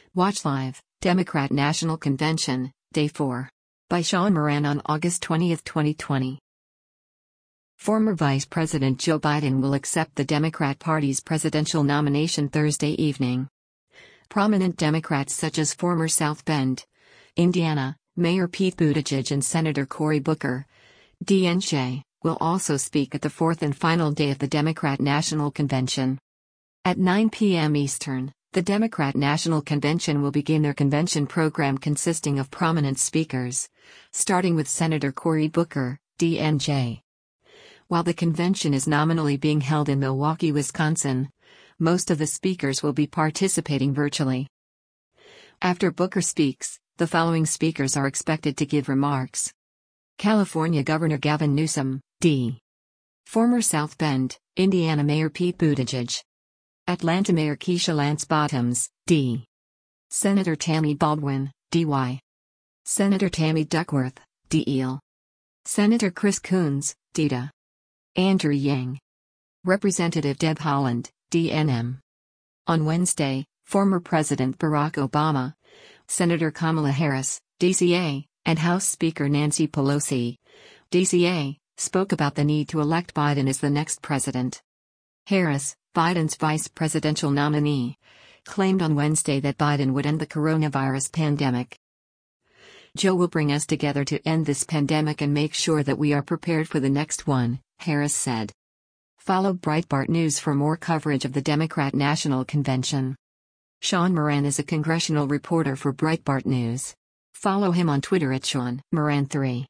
Watch live, Democrat National Convention, Day 4. By Sean Moran on August 20, 2020. Former Vice President Joe Biden will accept the Democrat Party's presidential nomination Thursday evening. Prominent Democrats such as former South Bend, Indiana, Mayor Pete Buttigieg and Senator Cory Booker, DNJ, will also speak at the fourth and final day of the Democrat National Convention. At 9 p.m. Eastern, the Democrat National Convention will begin their convention program consisting of prominent speakers, starting with Senator Cory Booker, DNJ. While the convention is nominally being held in Milwaukee, Wisconsin, most of the speakers will be participating virtually. After Booker speaks, the following speakers are expected to give remarks. California Governor Gavin Newsom, D. Former South Bend, Indiana Mayor Pete Buttigieg. Atlanta Mayor Keisha Lance Bottoms, D. Senator Tammy Baldwin, DY. Senator Tammy Duckworth, DL. Senator Chris Coons, DTA. Andrew Yang. Representative Deb Haaland, DNM. On Wednesday, former President Barack Obama, Senator Kamala Harris, DCA, and House Speaker Nancy Pelosi, DCA, spoke about the need to elect Biden as the next president. Harris, Biden's vice presidential nominee, claimed on Wednesday that Biden would end the coronavirus pandemic. Joe will bring us together to end this pandemic and make sure that we are prepared for the next one, Harris said. Follow Breitbart News for more coverage of the Democrat National Convention. Sean Moran is a congressional reporter for Breitbart News. Follow him on Twitter at Sean Moran3.